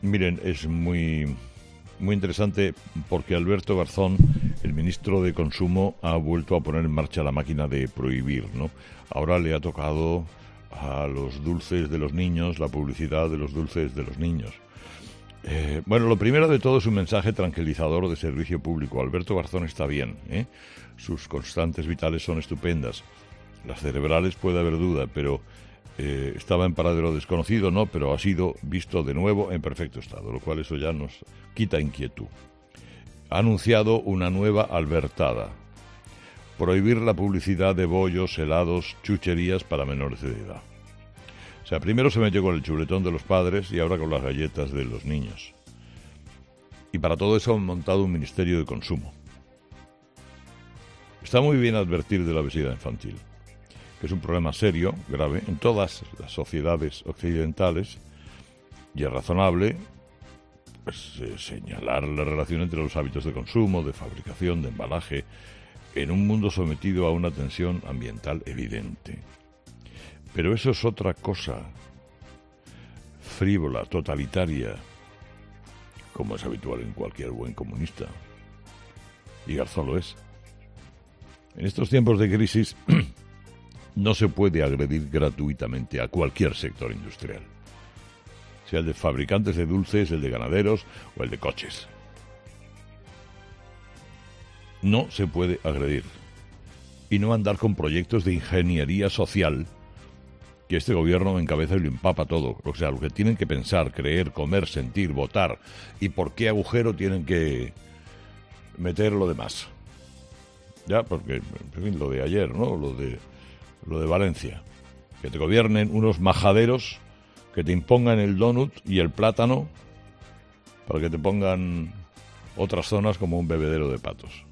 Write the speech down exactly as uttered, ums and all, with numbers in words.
Miren, es muy, muy interesante porque Alberto Garzón, el ministro de Consumo, ha vuelto a poner en marcha la máquina de prohibir, ¿no? Ahora le ha tocado a los dulces de los niños, la publicidad de los dulces de los niños. Eh, bueno, lo primero de todo es un mensaje tranquilizador de servicio público. Alberto Garzón está bien, ¿eh? Sus constantes vitales son estupendas. Las cerebrales puede haber duda, pero eh, estaba en paradero desconocido, no, pero ha sido visto de nuevo en perfecto estado, lo cual eso ya nos quita inquietud. Ha anunciado una nueva albertada: prohibir la publicidad de bollos, helados, chucherías para menores de edad. O sea, primero se metió con el chuletón de los padres y ahora con las galletas de los niños. Y para todo eso han montado un ministerio de consumo. Está muy bien advertir de la obesidad infantil, que es un problema serio, grave, en todas las sociedades occidentales, y es razonable pues, eh, señalar la relación entre los hábitos de consumo, de fabricación, de embalaje, en un mundo sometido a una tensión ambiental evidente. Pero eso es otra cosa, frívola, totalitaria, como es habitual en cualquier buen comunista. Y Garzón lo es. En estos tiempos de crisis no se puede agredir gratuitamente a cualquier sector industrial, sea el de fabricantes de dulces, el de ganaderos o el de coches. No se puede agredir. Y no andar con proyectos de ingeniería social que este gobierno encabeza y lo empapa todo. O sea, lo que tienen que pensar, creer, comer, sentir, votar, y por qué agujero tienen que meter lo demás. Ya, porque, en fin, lo de ayer, ¿no? Lo de, lo de Valencia. Que te gobiernen unos majaderos que te impongan el donut y el plátano para que te pongan otras zonas como un bebedero de patos.